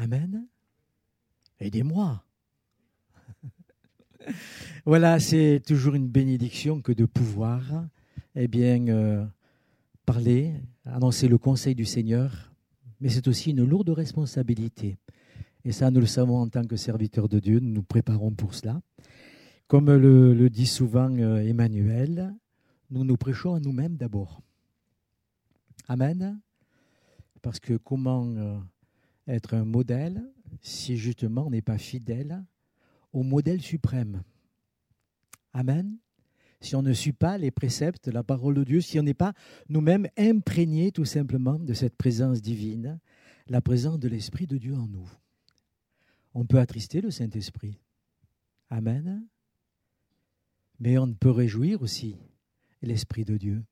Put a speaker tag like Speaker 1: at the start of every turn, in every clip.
Speaker 1: Amen. Aidez-moi. Voilà, c'est toujours une bénédiction que de pouvoir parler, annoncer le conseil du Seigneur, mais c'est aussi une lourde responsabilité. Et ça, nous le savons en tant que serviteurs de Dieu, nous nous préparons pour cela. Comme le dit souvent Emmanuel, nous nous prêchons à nous-mêmes d'abord. Amen. Parce que comment être un modèle si justement on n'est pas fidèle au modèle suprême? Amen. Si on ne suit pas les préceptes de la parole de Dieu, si on n'est pas nous-mêmes imprégnés tout simplement de cette présence divine, la présence de l'Esprit de Dieu en nous. On peut attrister le Saint-Esprit. Amen. Mais on peut réjouir aussi l'Esprit de Dieu.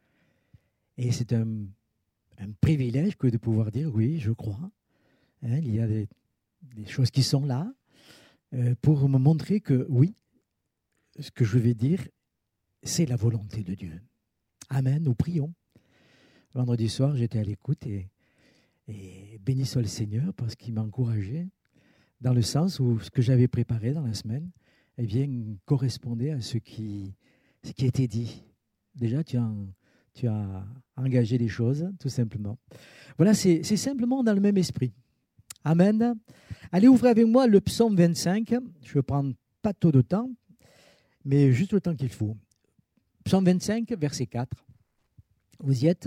Speaker 1: Et c'est un privilège que de pouvoir dire, oui, je crois. Il y a des choses qui sont là pour me montrer que, oui, ce que je vais dire, c'est la volonté de Dieu. Amen, nous prions. Vendredi soir, j'étais à l'écoute et béni soit le Seigneur parce qu'il m'a encouragé dans le sens où ce que j'avais préparé dans la semaine, correspondait à ce qui a été dit. Déjà, tu as engagé les choses, tout simplement. Voilà, c'est simplement dans le même esprit. Amen. Allez, ouvrez avec moi le psaume 25. Je ne prends pas trop de temps, mais juste le temps qu'il faut. Psaume 25, verset 4. Vous y êtes?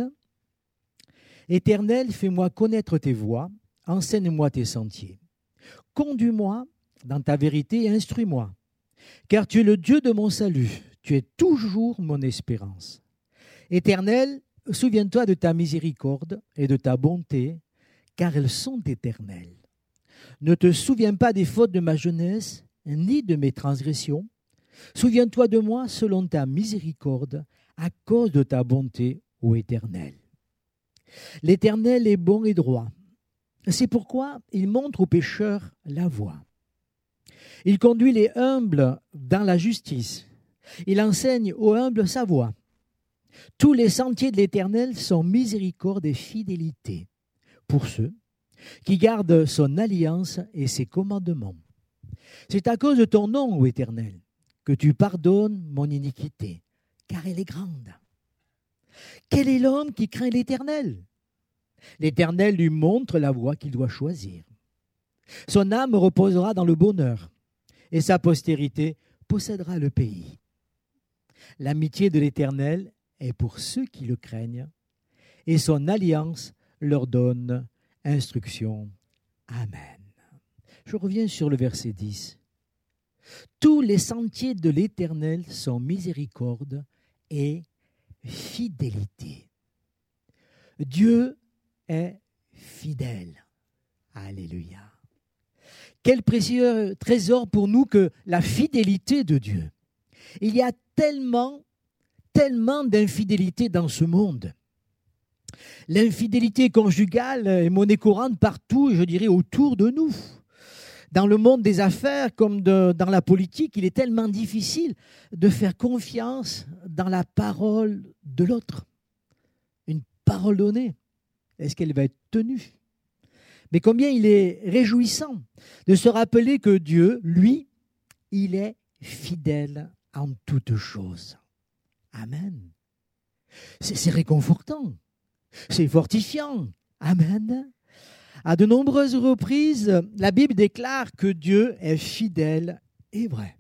Speaker 1: Éternel, fais-moi connaître tes voies, enseigne-moi tes sentiers. Conduis-moi dans ta vérité et instruis-moi, car tu es le Dieu de mon salut, tu es toujours mon espérance. Éternel, souviens-toi de ta miséricorde et de ta bonté, car elles sont éternelles. Ne te souviens pas des fautes de ma jeunesse, ni de mes transgressions. Souviens-toi de moi selon ta miséricorde, à cause de ta bonté, ô Éternel. L'Éternel est bon et droit. C'est pourquoi il montre aux pécheurs la voie. Il conduit les humbles dans la justice. Il enseigne aux humbles sa voie. Tous les sentiers de l'Éternel sont miséricorde et fidélité pour ceux qui gardent son alliance et ses commandements. C'est à cause de ton nom, ô Éternel, que tu pardonnes mon iniquité, car elle est grande. Quel est l'homme qui craint l'Éternel? L'Éternel lui montre la voie qu'il doit choisir. Son âme reposera dans le bonheur, et sa postérité possédera le pays. L'amitié de l'Éternel est pour ceux qui le craignent, et son alliance leur donne instruction. Amen. Je reviens sur le verset 10. Tous les sentiers de l'Éternel sont miséricorde et fidélité. Dieu est fidèle. Alléluia. Quel précieux trésor pour nous que la fidélité de Dieu. Il y a tellement d'infidélité dans ce monde. L'infidélité conjugale est monnaie courante partout, je dirais, autour de nous. Dans le monde des affaires comme dans la politique, il est tellement difficile de faire confiance dans la parole de l'autre. Une parole donnée, est-ce qu'elle va être tenue? Mais combien il est réjouissant de se rappeler que Dieu, lui, il est fidèle en toutes choses. Amen. C'est réconfortant, c'est fortifiant. Amen. À de nombreuses reprises, la Bible déclare que Dieu est fidèle et vrai.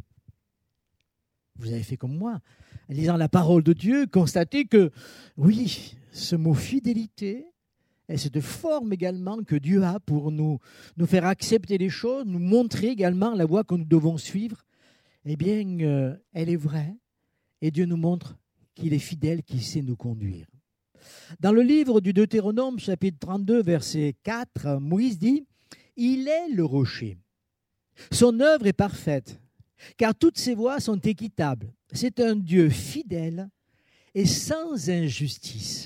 Speaker 1: Vous avez fait comme moi, en lisant la parole de Dieu, constatez que, oui, ce mot fidélité est cette forme également que Dieu a pour nous faire accepter les choses, nous montrer également la voie que nous devons suivre. Eh bien, elle est vraie et Dieu nous montre qu'il est fidèle, qu'il sait nous conduire. Dans le livre du Deutéronome, chapitre 32, verset 4, Moïse dit « Il est le rocher. Son œuvre est parfaite, car toutes ses voies sont équitables. C'est un Dieu fidèle et sans injustice. »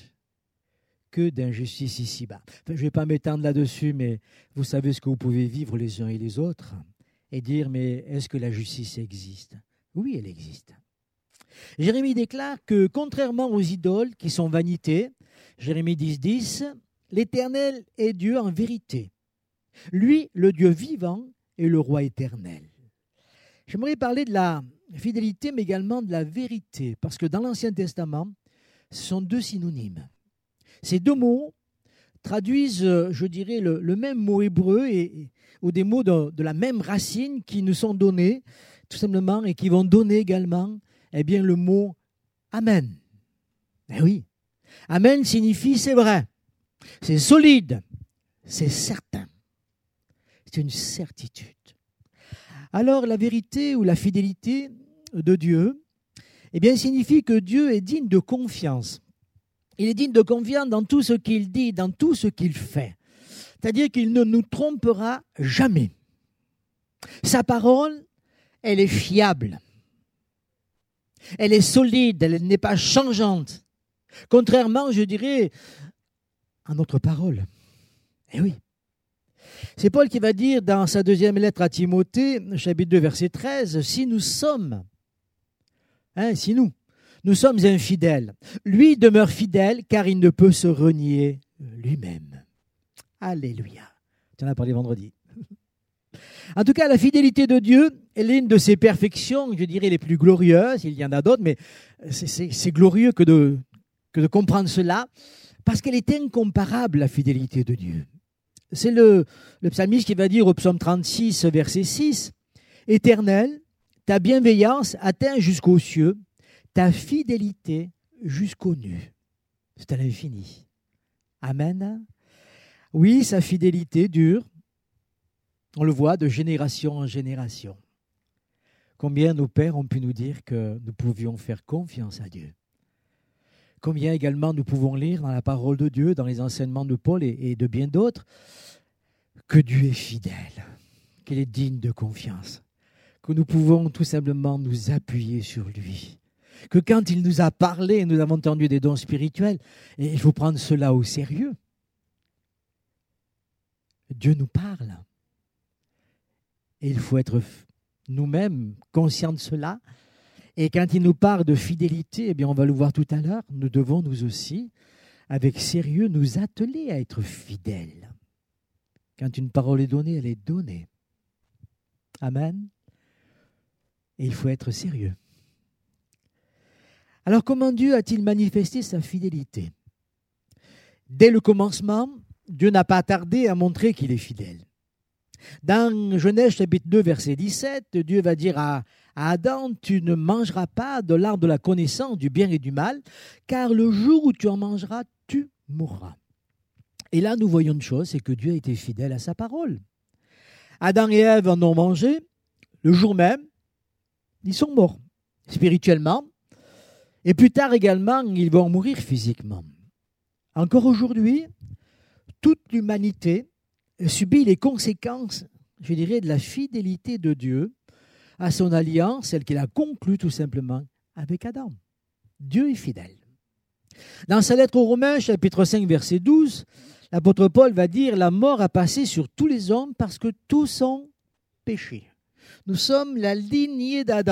Speaker 1: Que d'injustice ici-bas. Enfin, je ne vais pas m'étendre là-dessus, mais vous savez ce que vous pouvez vivre les uns et les autres et dire, mais est-ce que la justice existe? Oui, elle existe. Jérémie déclare que, contrairement aux idoles qui sont vanités, Jérémie 10, 10, l'Éternel est Dieu en vérité. Lui, le Dieu vivant et le roi éternel. J'aimerais parler de la fidélité, mais également de la vérité, parce que dans l'Ancien Testament, ce sont deux synonymes. Ces deux mots traduisent, je dirais, le même mot hébreu ou des mots de la même racine qui nous sont donnés, tout simplement, et qui vont donner également le mot Amen. Eh oui, Amen signifie c'est vrai, c'est solide, c'est certain, c'est une certitude. Alors la vérité ou la fidélité de Dieu, signifie que Dieu est digne de confiance. Il est digne de confiance dans tout ce qu'il dit, dans tout ce qu'il fait. C'est-à-dire qu'il ne nous trompera jamais. Sa parole, elle est fiable. Elle est solide, elle n'est pas changeante. Contrairement, je dirais, à notre parole. Eh oui. C'est Paul qui va dire dans sa deuxième lettre à Timothée, chapitre 2, verset 13, si nous sommes infidèles, lui demeure fidèle car il ne peut se renier lui-même. Alléluia. Tu en as parlé vendredi. En tout cas, la fidélité de Dieu est l'une de ses perfections, je dirais, les plus glorieuses. Il y en a d'autres, mais c'est glorieux que de comprendre cela, parce qu'elle est incomparable, la fidélité de Dieu. C'est le psalmiste qui va dire au psaume 36, verset 6, « Éternel, ta bienveillance atteint jusqu'aux cieux, ta fidélité jusqu'aux nues. » C'est à l'infini. Amen. Oui, sa fidélité dure. On le voit de génération en génération. Combien nos pères ont pu nous dire que nous pouvions faire confiance à Dieu. Combien également nous pouvons lire dans la parole de Dieu, dans les enseignements de Paul et de bien d'autres, que Dieu est fidèle, qu'il est digne de confiance, que nous pouvons tout simplement nous appuyer sur lui, que quand il nous a parlé, nous avons entendu des dons spirituels, et il faut prendre cela au sérieux. Dieu nous parle. Et il faut être nous-mêmes conscients de cela. Et quand il nous parle de fidélité, on va le voir tout à l'heure, nous devons nous aussi, avec sérieux, nous atteler à être fidèles. Quand une parole est donnée, elle est donnée. Amen. Et il faut être sérieux. Alors comment Dieu a-t-il manifesté sa fidélité? Dès le commencement, Dieu n'a pas tardé à montrer qu'il est fidèle. Dans Genèse chapitre 2, verset 17, Dieu va dire à Adam, « Tu ne mangeras pas de l'arbre de la connaissance du bien et du mal, car le jour où tu en mangeras, tu mourras. » Et là, nous voyons une chose, c'est que Dieu a été fidèle à sa parole. Adam et Ève en ont mangé, le jour même, ils sont morts, spirituellement, et plus tard également, ils vont mourir physiquement. Encore aujourd'hui, toute l'humanité subit les conséquences, je dirais, de la fidélité de Dieu à son alliance, celle qu'il a conclue tout simplement avec Adam. Dieu est fidèle. Dans sa lettre aux Romains, chapitre 5, verset 12, l'apôtre Paul va dire « La mort a passé sur tous les hommes parce que tous ont péché. Nous sommes la lignée d'Adam. »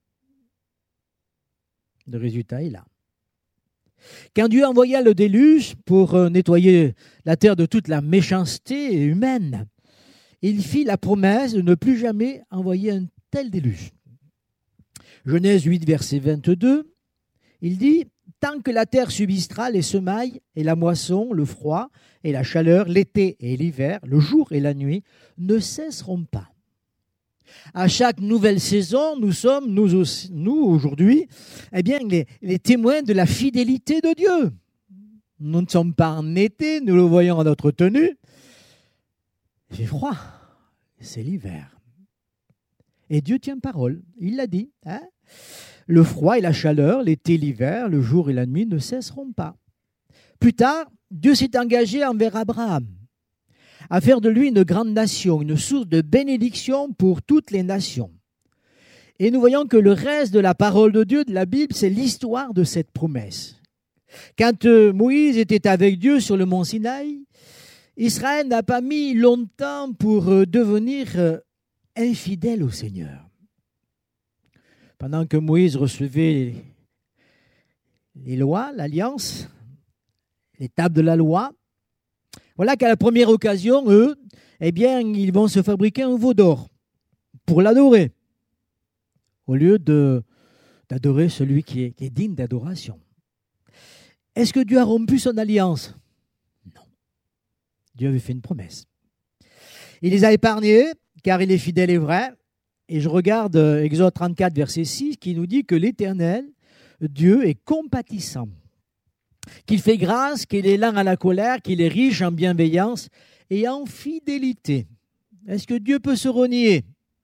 Speaker 1: Le résultat est là. Quand Dieu envoya le déluge pour nettoyer la terre de toute la méchanceté humaine, il fit la promesse de ne plus jamais envoyer un tel déluge. Genèse 8, verset 22, il dit « Tant que la terre subsistera, les semailles et la moisson, le froid et la chaleur, l'été et l'hiver, le jour et la nuit, ne cesseront pas. » À chaque nouvelle saison, nous sommes, nous aujourd'hui, les témoins de la fidélité de Dieu. Nous ne sommes pas en été, nous le voyons à notre tenue. Il fait froid, c'est l'hiver. Et Dieu tient parole, il l'a dit. Le froid et la chaleur, l'été et l'hiver, le jour et la nuit ne cesseront pas. Plus tard, Dieu s'est engagé envers Abraham à faire de lui une grande nation, une source de bénédiction pour toutes les nations. Et nous voyons que le reste de la parole de Dieu, de la Bible, c'est l'histoire de cette promesse. Quand Moïse était avec Dieu sur le mont Sinaï, Israël n'a pas mis longtemps pour devenir infidèle au Seigneur. Pendant que Moïse recevait les lois, l'alliance, les tables de la loi, Voilà qu'à la première occasion, eux, eh bien, ils vont se fabriquer un veau d'or pour l'adorer, au lieu d'adorer celui qui est digne d'adoration. Est-ce que Dieu a rompu son alliance? Non. Dieu avait fait une promesse. Il les a épargnés, car il est fidèle et vrai. Et je regarde Exode 34, verset 6, qui nous dit que l'Éternel, Dieu, est compatissant, qu'il fait grâce, qu'il est lent à la colère, qu'il est riche en bienveillance et en fidélité. Est-ce que Dieu peut se renier?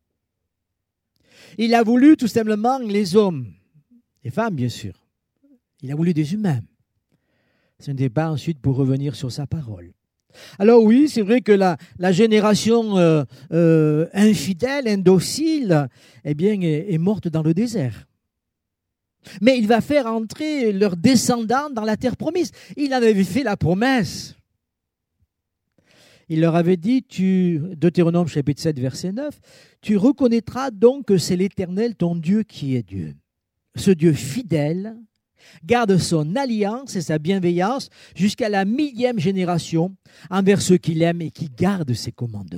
Speaker 1: Il a voulu tout simplement les hommes, les femmes bien sûr. Il a voulu des humains. Ce n'était pas ensuite pour revenir sur sa parole. Alors oui, c'est vrai que la génération infidèle, indocile, eh bien, est morte dans le désert. Mais il va faire entrer leurs descendants dans la terre promise. Il en avait fait la promesse. Il leur avait dit, Deutéronome chapitre 7, verset 9, « Tu reconnaîtras donc que c'est l'Éternel ton Dieu qui est Dieu. Ce Dieu fidèle garde son alliance et sa bienveillance jusqu'à la 1000e génération envers ceux qu'il aime et qui gardent ses commandements. »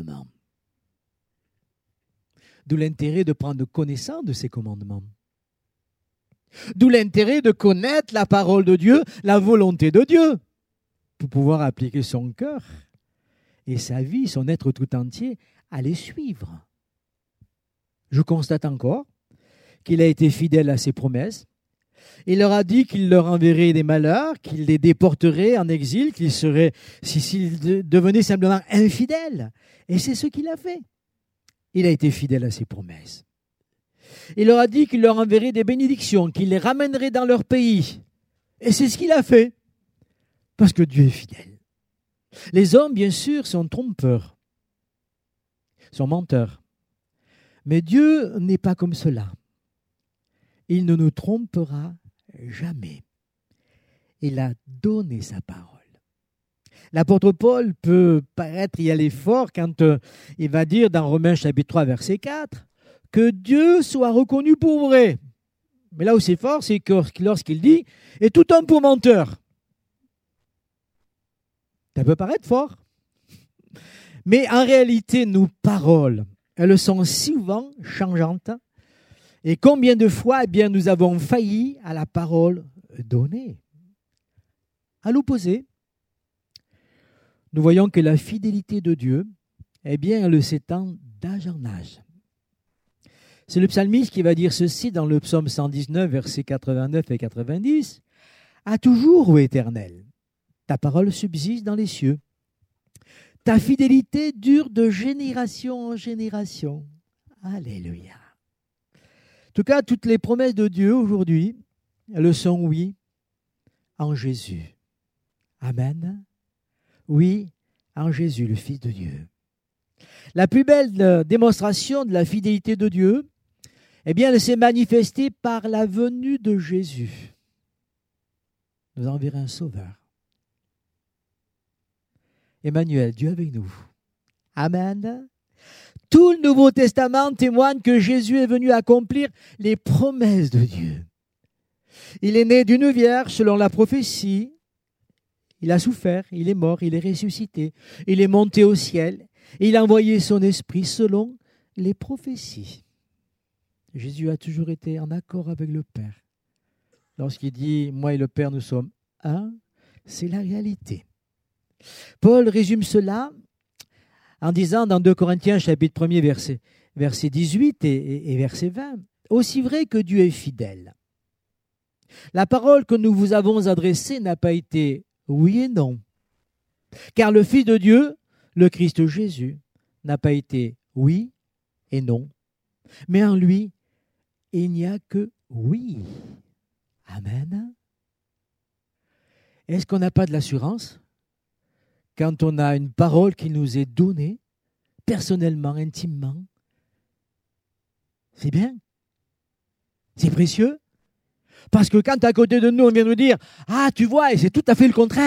Speaker 1: D'où l'intérêt de prendre connaissance de ses commandements. D'où l'intérêt de connaître la parole de Dieu, la volonté de Dieu, pour pouvoir appliquer son cœur et sa vie, son être tout entier, à les suivre. Je constate encore qu'il a été fidèle à ses promesses. Il leur a dit qu'il leur enverrait des malheurs, qu'il les déporterait en exil, qu'ils seraient, s'ils devenaient simplement infidèles. Et c'est ce qu'il a fait. Il a été fidèle à ses promesses. Il leur a dit qu'il leur enverrait des bénédictions, qu'il les ramènerait dans leur pays. Et c'est ce qu'il a fait. Parce que Dieu est fidèle. Les hommes, bien sûr, sont trompeurs, sont menteurs. Mais Dieu n'est pas comme cela. Il ne nous trompera jamais. Il a donné sa parole. L'apôtre Paul peut paraître y aller fort quand il va dire dans Romains chapitre 3, verset 4, que Dieu soit reconnu pour vrai. Mais là où c'est fort, c'est que lorsqu'il dit « et tout homme pour menteur ». Ça peut paraître fort. Mais en réalité, nos paroles, elles sont souvent changeantes. Et combien de fois, eh bien, nous avons failli à la parole donnée. À l'opposé, nous voyons que la fidélité de Dieu, eh bien, elle s'étend d'âge en âge. C'est le psalmiste qui va dire ceci dans le psaume 119, versets 89 et 90. « À toujours, ô Éternel, ta parole subsiste dans les cieux. Ta fidélité dure de génération en génération. » Alléluia. En tout cas, toutes les promesses de Dieu aujourd'hui, elles sont oui en Jésus. Amen. Oui en Jésus, le Fils de Dieu. La plus belle démonstration de la fidélité de Dieu, eh bien, elle s'est manifestée par la venue de Jésus. Nous enverrons un sauveur. Emmanuel, Dieu avec nous. Amen. Tout le Nouveau Testament témoigne que Jésus est venu accomplir les promesses de Dieu. Il est né d'une vierge selon la prophétie. Il a souffert, il est mort, il est ressuscité. Il est monté au ciel. Il a envoyé son esprit selon les prophéties. Jésus a toujours été en accord avec le Père. Lorsqu'il dit « Moi et le Père, nous sommes un », c'est la réalité. Paul résume cela en disant dans 2 Corinthiens chapitre 1er verset 18 et verset 20, « Aussi vrai que Dieu est fidèle. La parole que nous vous avons adressée n'a pas été oui et non, car le Fils de Dieu, le Christ Jésus, n'a pas été oui et non, mais en lui, il n'y a que oui. » Amen. Est-ce qu'on n'a pas de l'assurance quand on a une parole qui nous est donnée, personnellement, intimement? C'est bien. C'est précieux. Parce que quand à côté de nous, on vient nous dire « Ah, tu vois, et c'est tout à fait le contraire »,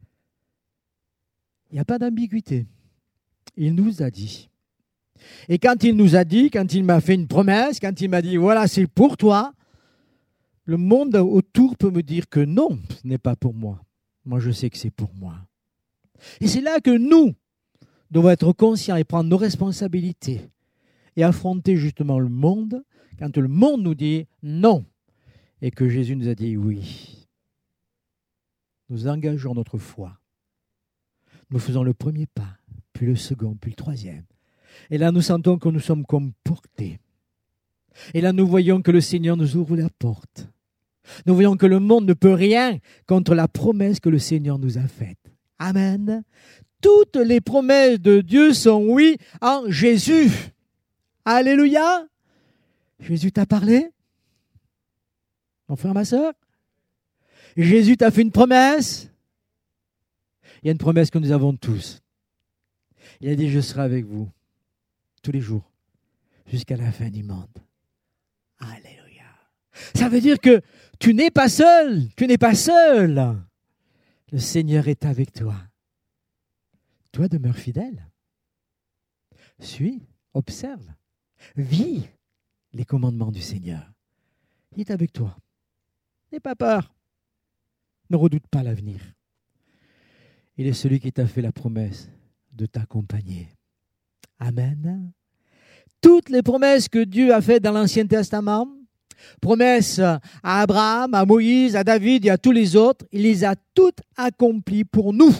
Speaker 1: il n'y a pas d'ambiguïté. Il nous a dit. Et quand il nous a dit, quand il m'a fait une promesse, quand il m'a dit « Voilà, c'est pour toi », le monde autour peut me dire que non, ce n'est pas pour moi. Moi, je sais que c'est pour moi. Et c'est là que nous devons être conscients et prendre nos responsabilités et affronter justement le monde quand le monde nous dit non et que Jésus nous a dit oui. Nous engageons notre foi. Nous faisons le premier pas, puis le second, puis le troisième. Et là, nous sentons que nous sommes comme portés. Et là, nous voyons que le Seigneur nous ouvre la porte. Nous voyons que le monde ne peut rien contre la promesse que le Seigneur nous a faite. Amen. Toutes les promesses de Dieu sont oui en Jésus. Alléluia. Jésus t'a parlé? Mon frère, ma sœur? Jésus t'a fait une promesse? Il y a une promesse que nous avons tous. Il a dit, je serai avec vous tous les jours jusqu'à la fin du monde. Alléluia. Ça veut dire que tu n'es pas seul. Tu n'es pas seul. Le Seigneur est avec toi. Toi, demeure fidèle. Suis, observe, vis les commandements du Seigneur. Il est avec toi. N'aie pas peur. Ne redoute pas l'avenir. Il est celui qui t'a fait la promesse de t'accompagner. Amen. Toutes les promesses que Dieu a faites dans l'Ancien Testament, promesses à Abraham, à Moïse, à David et à tous les autres, il les a toutes accomplies pour nous.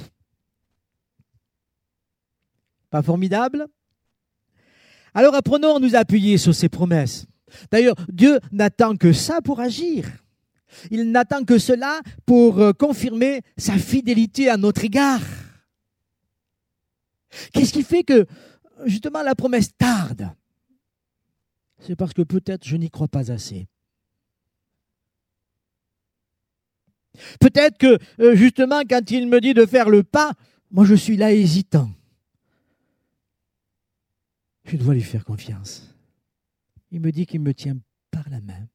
Speaker 1: Pas formidable? Alors apprenons à nous appuyer sur ces promesses. D'ailleurs, Dieu n'attend que ça pour agir. Il n'attend que cela pour confirmer sa fidélité à notre égard. Qu'est-ce qui fait que, justement, la promesse tarde? C'est parce que peut-être je n'y crois pas assez. Peut-être que, justement, quand il me dit de faire le pas, moi je suis là hésitant. Je dois lui faire confiance. Il me dit qu'il me tient par la main.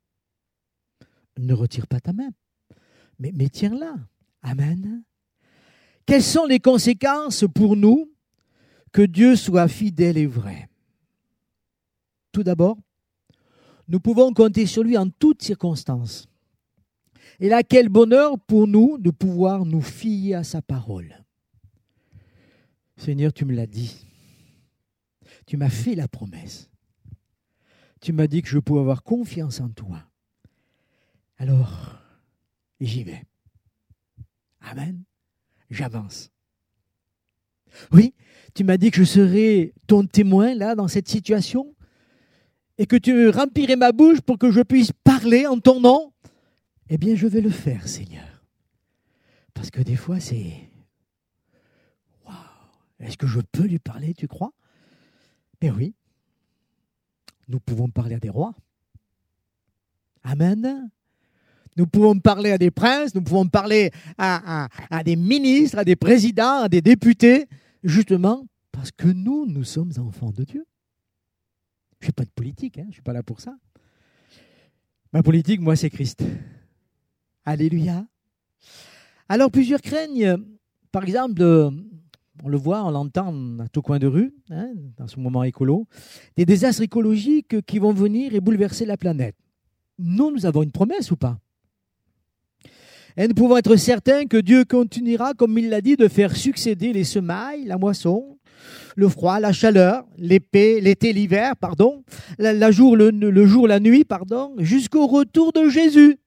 Speaker 1: Ne retire pas ta main, mais tiens-la. Amen. Quelles sont les conséquences pour nous que Dieu soit fidèle et vrai? Tout d'abord, nous pouvons compter sur lui en toutes circonstances. Et là, quel bonheur pour nous de pouvoir nous fier à sa parole. Seigneur, tu me l'as dit. Tu m'as fait la promesse. Tu m'as dit que je pouvais avoir confiance en toi. Alors, j'y vais. Amen. J'avance. Oui, tu m'as dit que je serais ton témoin là dans cette situation et que tu remplirais ma bouche pour que je puisse parler en ton nom. Eh bien, je vais le faire, Seigneur. Parce que des fois, c'est... Waouh! Est-ce que je peux lui parler, tu crois? Mais oui. Nous pouvons parler à des rois. Amen. Nous pouvons parler à des princes, nous pouvons parler à des ministres, à des présidents, à des députés, justement parce que nous sommes enfants de Dieu. Je ne fais pas de politique, je ne suis pas là pour ça. Ma politique, moi, c'est Christ. Alléluia. Alors, plusieurs craignent, par exemple, on le voit, on l'entend à tout coin de rue, dans ce moment écolo, des désastres écologiques qui vont venir et bouleverser la planète. Nous avons une promesse ou pas? Et nous pouvons être certains que Dieu continuera, comme il l'a dit, de faire succéder les semailles, la moisson, le froid, la chaleur, l'été, l'hiver, le jour, la nuit, jusqu'au retour de Jésus.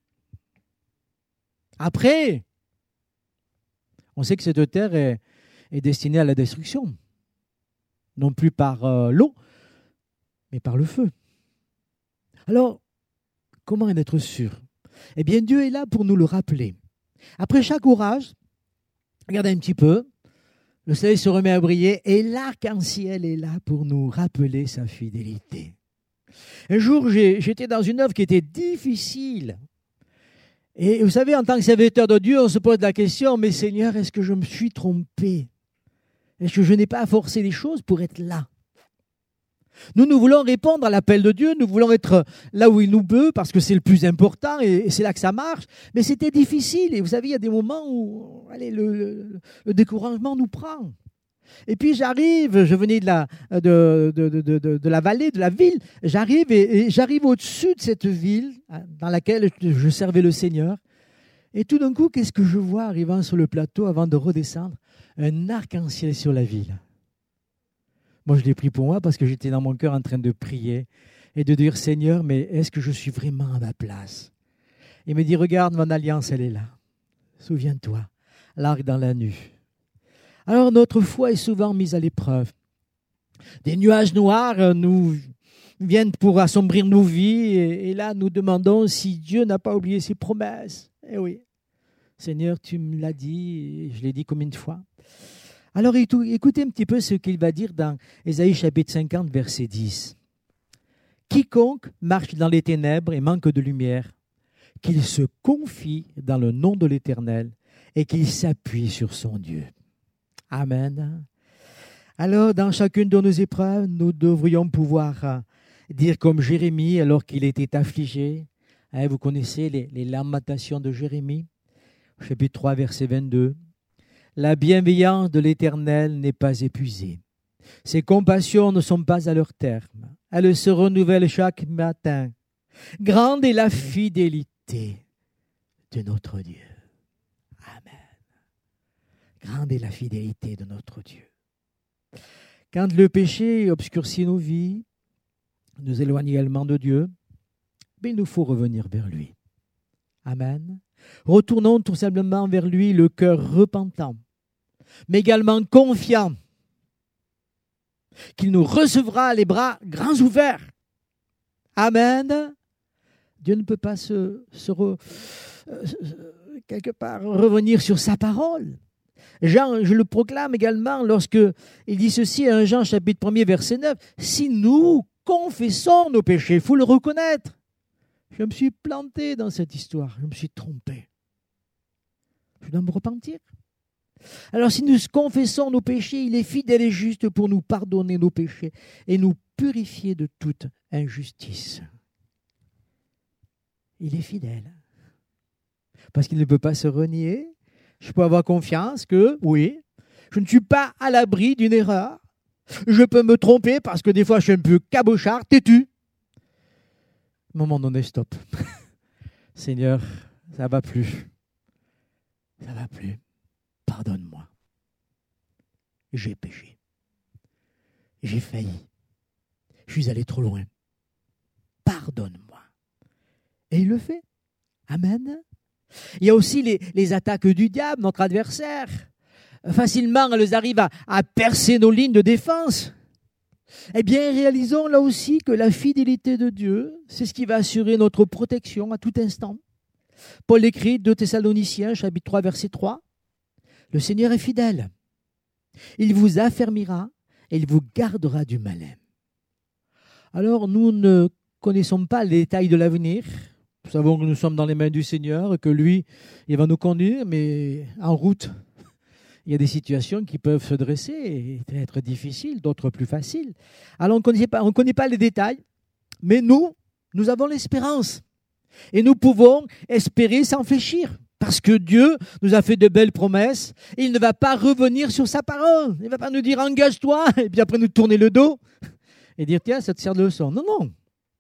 Speaker 1: Après, on sait que cette terre est destinée à la destruction. Non plus par l'eau, mais par le feu. Alors, comment en être sûr? Eh bien, Dieu est là pour nous le rappeler. Après chaque orage, regardez un petit peu, le soleil se remet à briller et l'arc-en-ciel est là pour nous rappeler sa fidélité. Un jour, j'étais dans une œuvre qui était difficile. Et vous savez, en tant que serviteur de Dieu, on se pose la question, mais Seigneur, est-ce que je me suis trompé? Est-ce que je n'ai pas forcé les choses pour être là? Nous voulons répondre à l'appel de Dieu, nous voulons être là où il nous veut, parce que c'est le plus important et c'est là que ça marche. Mais c'était difficile et vous savez, il y a des moments où le découragement nous prend. Et puis je venais de la vallée, de la ville, j'arrive au-dessus de cette ville dans laquelle je servais le Seigneur. Et tout d'un coup, qu'est-ce que je vois arrivant sur le plateau avant de redescendre? Un arc-en-ciel sur la ville. Moi, je l'ai pris pour moi parce que j'étais dans mon cœur en train de prier et de dire, Seigneur, mais est-ce que je suis vraiment à ma place? Il me dit, regarde, mon alliance, elle est là. Souviens-toi, l'arc dans la nuit. Alors, notre foi est souvent mise à l'épreuve. Des nuages noirs nous viennent pour assombrir nos vies et là, nous demandons si Dieu n'a pas oublié ses promesses. Eh oui, Seigneur, tu me l'as dit, et je l'ai dit combien de fois? Alors, écoutez un petit peu ce qu'il va dire dans Ésaïe chapitre 50, verset 10. Quiconque marche dans les ténèbres et manque de lumière, qu'il se confie dans le nom de l'Éternel et qu'il s'appuie sur son Dieu. Amen. Alors, dans chacune de nos épreuves, nous devrions pouvoir dire comme Jérémie, alors qu'il était affligé. Vous connaissez les lamentations de Jérémie, chapitre 3, verset 22. La bienveillance de l'Éternel n'est pas épuisée. Ses compassions ne sont pas à leur terme. Elles se renouvellent chaque matin. Grande est la fidélité de notre Dieu. Amen. Grande est la fidélité de notre Dieu. Quand le péché obscurcit nos vies, nous éloigne également de Dieu, mais il nous faut revenir vers lui. Amen. Retournons tout simplement vers lui le cœur repentant, mais également confiant qu'il nous recevra les bras grands ouverts. Amen. Dieu ne peut pas quelque part revenir sur sa parole. Jean, je le proclame également lorsque il dit ceci à 1 Jean chapitre 1er verset 9. Si nous confessons nos péchés, il faut le reconnaître. Je me suis planté dans cette histoire, je me suis trompé. Je dois me repentir. Alors si nous confessons nos péchés, il est fidèle et juste pour nous pardonner nos péchés et nous purifier de toute injustice. Il est fidèle. Parce qu'il ne peut pas se renier. Je peux avoir confiance que, oui, je ne suis pas à l'abri d'une erreur. Je peux me tromper parce que des fois je suis un peu cabochard, têtu. À un moment donné, stop. Seigneur, ça ne va plus. Ça ne va plus. Pardonne-moi. J'ai péché. J'ai failli. Je suis allé trop loin. Pardonne-moi. Et il le fait. Amen. Il y a aussi les attaques du diable, notre adversaire. Facilement, elles arrivent à percer nos lignes de défense. Eh bien, réalisons là aussi que la fidélité de Dieu, c'est ce qui va assurer notre protection à tout instant. Paul écrit 2 Thessaloniciens, chapitre 3, verset 3. Le Seigneur est fidèle. Il vous affermira et il vous gardera du malin. Alors, nous ne connaissons pas les détails de l'avenir. Nous savons que nous sommes dans les mains du Seigneur, que lui, il va nous conduire, mais en route, il y a des situations qui peuvent se dresser et être difficiles, d'autres plus faciles. Alors, on ne connaît pas les détails, mais nous avons l'espérance. Et nous pouvons espérer sans fléchir, parce que Dieu nous a fait de belles promesses. Et il ne va pas revenir sur sa parole. Il ne va pas nous dire « engage-toi » et puis après nous tourner le dos et dire « tiens, ça te sert de leçon ». Non, non.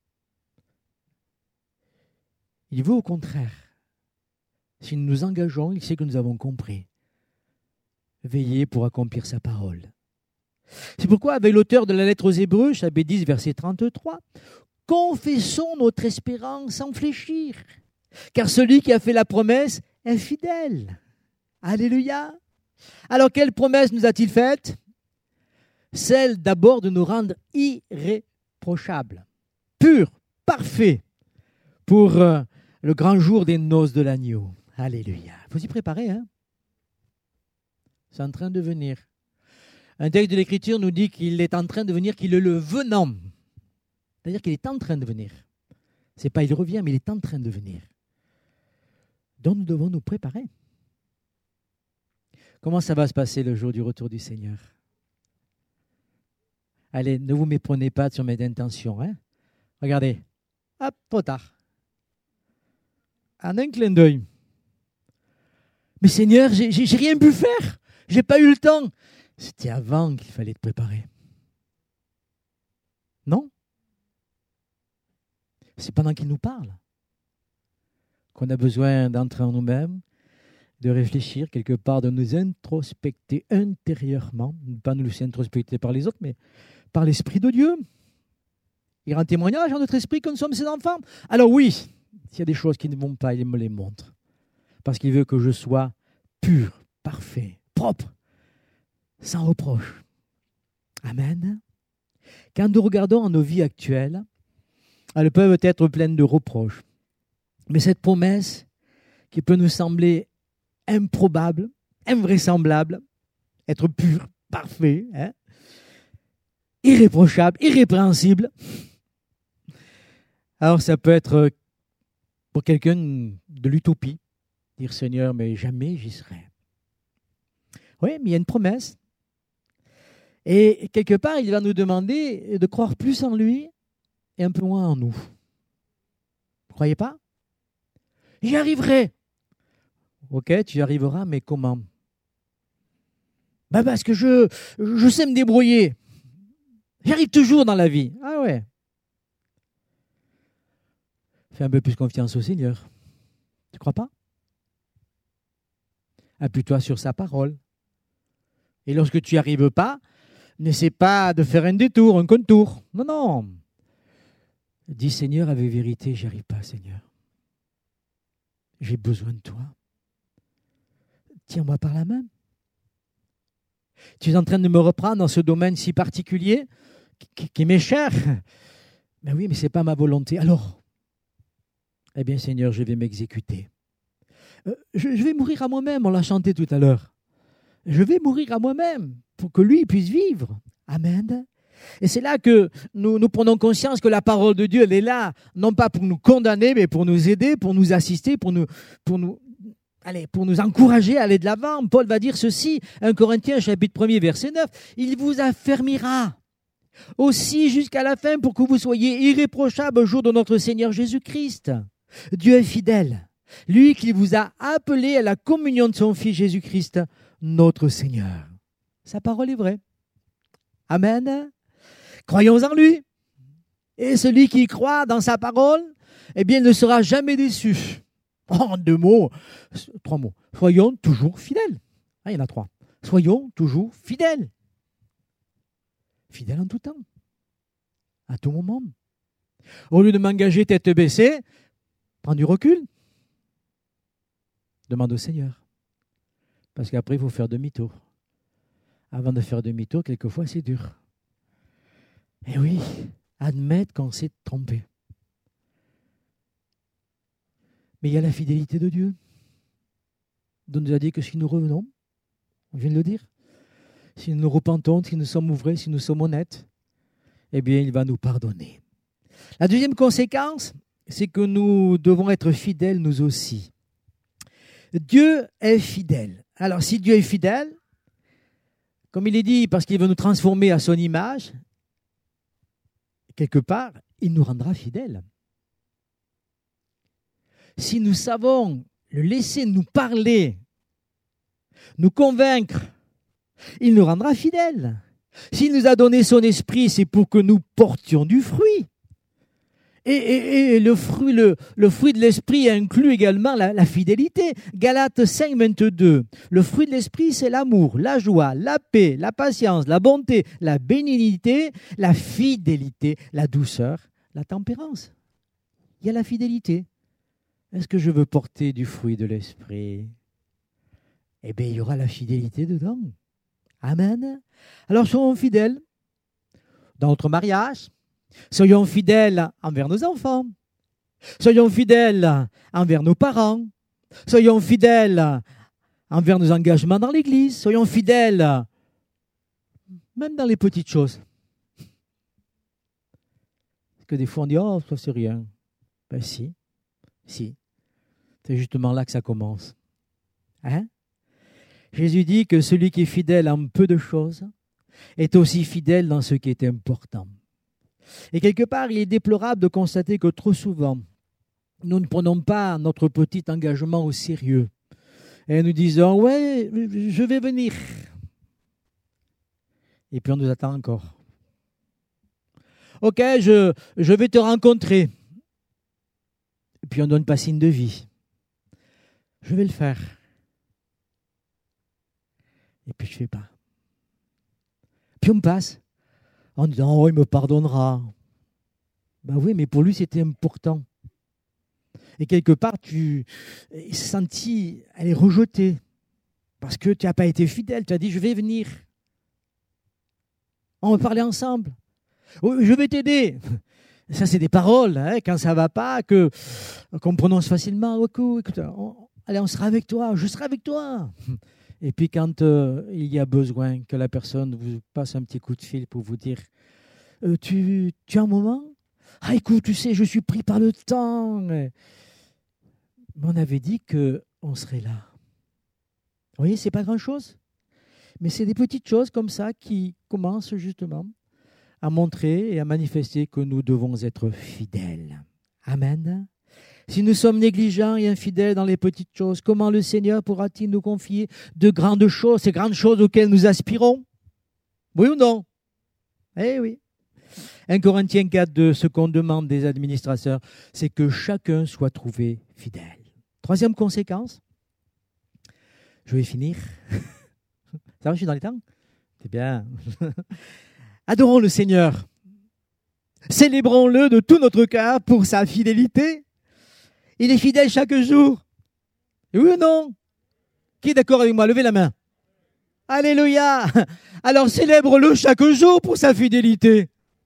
Speaker 1: Il veut au contraire. Si nous nous engageons, il sait que nous avons compris. Veiller pour accomplir sa parole. C'est pourquoi, avec l'auteur de la lettre aux Hébreux, chapitre 10, verset 33, confessons notre espérance sans fléchir, car celui qui a fait la promesse est fidèle. Alléluia. Alors, quelle promesse nous a-t-il faite? Celle d'abord de nous rendre irréprochables, purs, parfaits, pour le grand jour des noces de l'agneau. Alléluia. Il faut s'y préparer, hein? C'est en train de venir. Un texte de l'Écriture nous dit qu'il est en train de venir, qu'il est le venant. C'est-à-dire qu'il est en train de venir. Ce n'est pas il revient, mais il est en train de venir. Donc nous devons nous préparer. Comment ça va se passer le jour du retour du Seigneur? Allez, ne vous méprenez pas sur mes intentions. Hein? Regardez. Hop, trop tard. En un clin d'œil. Mais Seigneur, j'ai rien pu faire. J'ai pas eu le temps. C'était avant qu'il fallait te préparer. Non? C'est pendant qu'il nous parle. qu'on a besoin d'entrer en nous-mêmes, de réfléchir quelque part, de nous introspecter intérieurement, pas nous laisser introspecter par les autres, mais par l'Esprit de Dieu. Il rend témoignage à notre esprit que nous sommes ses enfants. Alors oui, s'il y a des choses qui ne vont pas, il me les montre. Parce qu'il veut que je sois pur, parfait, propre, sans reproche. Amen. Quand nous regardons nos vies actuelles, elles peuvent être pleines de reproches. Mais cette promesse qui peut nous sembler improbable, invraisemblable, être pur, parfait, irréprochable, irrépréhensible. Alors ça peut être pour quelqu'un de l'utopie, dire Seigneur, mais jamais j'y serai. Oui, mais il y a une promesse. Et quelque part, il va nous demander de croire plus en lui et un peu moins en nous. Vous ne croyez pas? J'y arriverai. Ok, tu y arriveras, mais comment? Ben parce que je sais me débrouiller. J'arrive toujours dans la vie. Ah ouais. Fais un peu plus confiance au Seigneur. Tu ne crois pas? Appuie-toi sur sa parole. Et lorsque tu n'y arrives pas, n'essaie pas de faire un détour, un contour. Non, non. Dis Seigneur, avec vérité, j'y arrive pas, Seigneur. J'ai besoin de toi. Tiens-moi par la main. Tu es en train de me reprendre dans ce domaine si particulier qui m'est cher. Mais oui, mais ce n'est pas ma volonté. Alors, eh bien, Seigneur, je vais m'exécuter. Je vais mourir à moi-même, on l'a chanté tout à l'heure. Je vais mourir à moi-même pour que lui puisse vivre. Amen. Et c'est là que nous prenons conscience que la parole de Dieu, elle est là, non pas pour nous condamner, mais pour nous aider, pour nous assister, pour nous encourager à aller de l'avant. Paul va dire ceci, 1 Corinthiens chapitre 1er, verset 9, « Il vous affermira aussi jusqu'à la fin pour que vous soyez irréprochables au jour de notre Seigneur Jésus-Christ. Dieu est fidèle, lui qui vous a appelé à la communion de son Fils Jésus-Christ, notre Seigneur. » Sa parole est vraie. Amen. Croyons en lui. Et celui qui croit dans sa parole, eh bien, ne sera jamais déçu. En 3 mots. Soyons toujours fidèles. Ah, il y en a 3. Soyons toujours fidèles. Fidèles en tout temps. À tout moment. Au lieu de m'engager tête baissée, prends du recul. Demande au Seigneur. Parce qu'après, il faut faire demi-tour. Avant de faire demi-tour, quelquefois, c'est dur. Et oui, admettre qu'on s'est trompé. Mais il y a la fidélité de Dieu. Dieu nous a dit que si nous revenons, on vient de le dire, si nous nous repentons, si nous sommes ouvrés, si nous sommes honnêtes, eh bien, il va nous pardonner. La deuxième conséquence, c'est que nous devons être fidèles nous aussi. Dieu est fidèle. Alors, si Dieu est fidèle, comme il est dit, parce qu'il veut nous transformer à son image, quelque part, il nous rendra fidèles. Si nous savons le laisser nous parler, nous convaincre, il nous rendra fidèles. S'il nous a donné son esprit, c'est pour que nous portions du fruit. Et le fruit de l'esprit inclut également la fidélité. Galates 5, 22. Le fruit de l'esprit, c'est l'amour, la joie, la paix, la patience, la bonté, la bénignité, la fidélité, la douceur, la tempérance. Il y a la fidélité. Est-ce que je veux porter du fruit de l'esprit? Eh bien, il y aura la fidélité dedans. Amen. Alors, soyons fidèles dans notre mariage. Soyons fidèles envers nos enfants. Soyons fidèles envers nos parents. Soyons fidèles envers nos engagements dans l'Église. Soyons fidèles même dans les petites choses. Parce que des fois on dit « Oh, ça c'est rien ». Ben si. C'est justement là que ça commence. Hein? Jésus dit que celui qui est fidèle en peu de choses est aussi fidèle dans ce qui est important. Et quelque part, il est déplorable de constater que trop souvent, nous ne prenons pas notre petit engagement au sérieux. Et nous disons, ouais, je vais venir. Et puis on nous attend encore. Ok, je vais te rencontrer. Et puis on ne donne pas signe de vie. je vais le faire. Et puis je ne fais pas. Puis on passe en disant, oh, il me pardonnera. Ben oui, mais pour lui, c'était important. Et quelque part, tu sentis, elle est rejetée. Parce que tu n'as pas été fidèle. Tu as dit, je vais venir. On va parler ensemble. Oui, je vais t'aider. Ça, c'est des paroles, hein, quand ça ne va pas, qu'on prononce facilement. Écoute, allez, on sera avec toi, je serai avec toi. Et puis quand il y a besoin que la personne vous passe un petit coup de fil pour vous dire, tu as un moment? Ah, écoute, tu sais, je suis pris par le temps. Mais on avait dit qu'on serait là. Vous voyez, ce n'est pas grand-chose. Mais c'est des petites choses comme ça qui commencent justement à montrer et à manifester que nous devons être fidèles. Amen. Si nous sommes négligents et infidèles dans les petites choses, comment le Seigneur pourra-t-il nous confier de grandes choses, ces grandes choses auxquelles nous aspirons? Oui ou non? Eh oui. 1 Corinthiens 4, ce qu'on demande des administrateurs, c'est que chacun soit trouvé fidèle. Troisième conséquence, je vais finir. Ça va, je suis dans les temps? C'est bien. Adorons le Seigneur. Célébrons-le de tout notre cœur pour sa fidélité. Il est fidèle chaque jour. Oui ou non? Qui est d'accord avec moi? Levez la main. Alléluia. Alors célèbre-le chaque jour pour sa fidélité.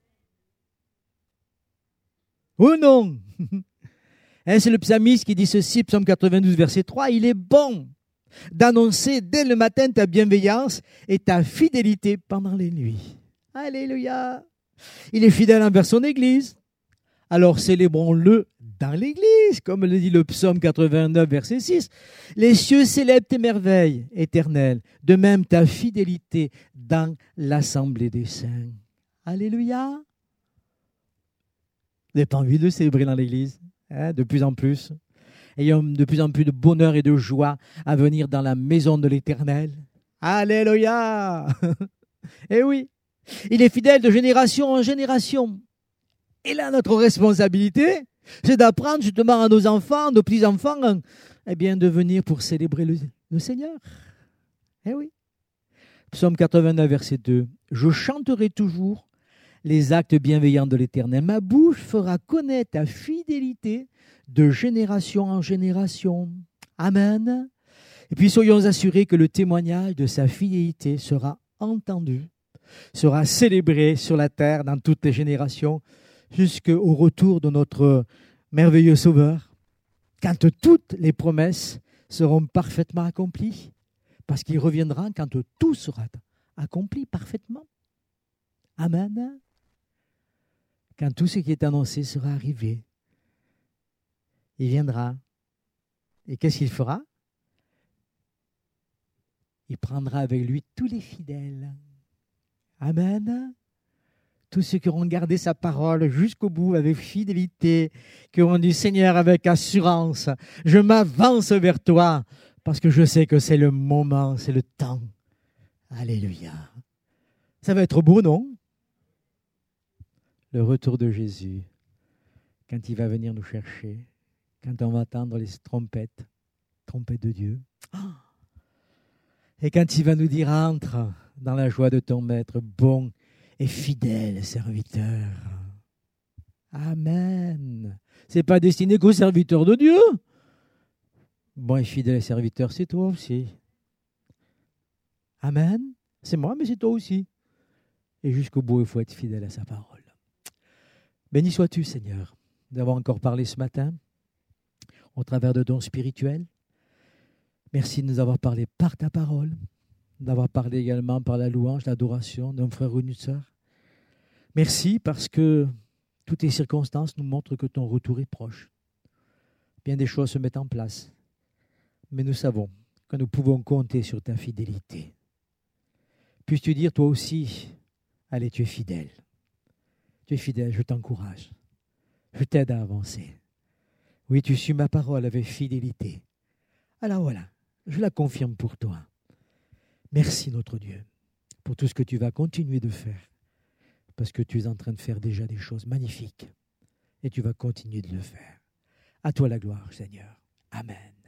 Speaker 1: Oui ou non? C'est le psalmiste qui dit ceci, psaume 92, verset 3. Il est bon d'annoncer dès le matin ta bienveillance et ta fidélité pendant les nuits. Alléluia. Il est fidèle envers son Église. Alors célébrons-le dans l'Église, comme le dit le psaume 89, verset 6. Les cieux célèbrent tes merveilles éternelles, de même ta fidélité dans l'assemblée des saints. Alléluia. Vous n'avez pas envie de célébrer dans l'Église, de plus en plus. Ayons de plus en plus de bonheur et de joie à venir dans la maison de l'Éternel. Alléluia. Eh oui, il est fidèle de génération en génération. Et là, notre responsabilité, c'est d'apprendre justement à nos enfants, nos petits-enfants, de venir pour célébrer le Seigneur. Eh oui. Psaume 89, verset 2. Je chanterai toujours les actes bienveillants de l'Éternel. Ma bouche fera connaître ta fidélité de génération en génération. Amen. Et puis soyons assurés que le témoignage de sa fidélité sera entendu, sera célébré sur la terre dans toutes les générations, jusqu'au retour de notre merveilleux Sauveur, quand toutes les promesses seront parfaitement accomplies, parce qu'il reviendra quand tout sera accompli parfaitement. Amen. Quand tout ce qui est annoncé sera arrivé, il viendra. Et qu'est-ce qu'il fera? Il prendra avec lui tous les fidèles. Amen. Tous ceux qui auront gardé sa parole jusqu'au bout avec fidélité, qui auront dit Seigneur avec assurance, je m'avance vers toi parce que je sais que c'est le moment, c'est le temps. Alléluia. Ça va être beau, non? Le retour de Jésus, quand il va venir nous chercher, quand on va entendre les trompettes de Dieu. Et quand il va nous dire entre dans la joie de ton maître, bon et fidèle serviteur. Amen. C'est pas destiné qu'aux serviteurs de Dieu. Bon et fidèle serviteur, c'est toi aussi. Amen. C'est moi, mais c'est toi aussi. Et jusqu'au bout, il faut être fidèle à sa parole. Béni sois-tu, Seigneur, d'avoir encore parlé ce matin au travers de dons spirituels. Merci de nous avoir parlé par ta parole, d'avoir parlé également par la louange, l'adoration d'un frère ou d'une sœur. Merci parce que toutes les circonstances nous montrent que ton retour est proche. Bien des choses se mettent en place, mais nous savons que nous pouvons compter sur ta fidélité. Puisses-tu dire toi aussi, allez, tu es fidèle. Tu es fidèle, je t'encourage. Je t'aide à avancer. Oui, tu suis ma parole avec fidélité. Alors voilà, je la confirme pour toi. Merci notre Dieu pour tout ce que tu vas continuer de faire, parce que tu es en train de faire déjà des choses magnifiques et tu vas continuer de le faire. À toi la gloire, Seigneur. Amen.